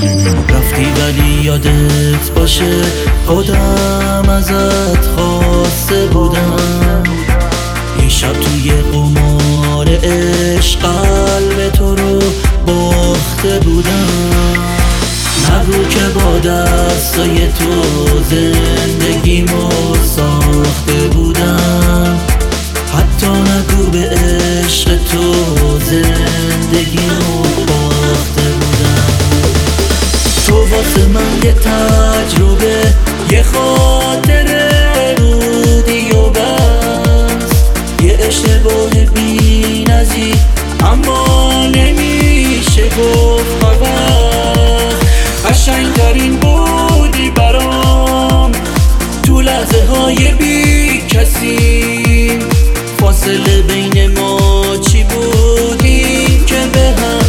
رفتی ولی یادت باشه خودم ازت خواسته بودم، یه شب توی قمار عشق قلب تو رو باخته بودم. نگو که با دستای تو زندگیمو ساخته بودم، حتی نگو به عشق تو زندگیمو باخته بودم. تو واسه من یه تجربه، یه خاطره بودی و بس، یه اشتباه بی نظیر اما نمیشه گفت فقط. قشنگترین بودی برام تو لحظه های بی کسی، فاصله بین ما چی بودیم که به هم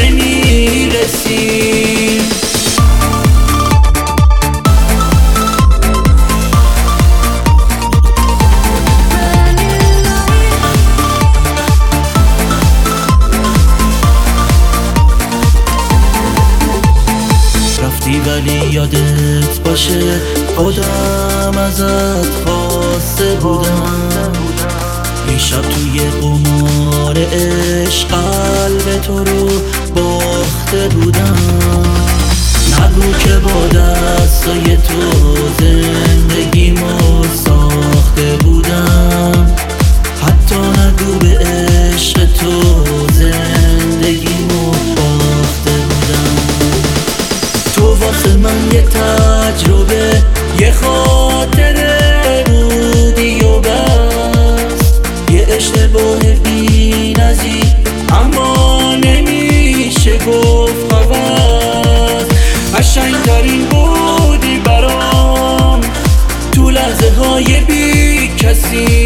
نمیرسیم. ولی یادت باشه خودم ازت خواسته بودم، یه شب توی قمار عشق قلب تو رو باخته بودم. نگو که با دستای تو زندگیمو ساخته بودم، حتی نگو به عشق تو زندگیمو باخته بودم. تو واسه من یه تجربه، یه خاطره بودی و بس، یه اشتباه بی نظیر اما نمیشه گفت عوض. قشنگترین بودی برام تو لحظه های بی کسی،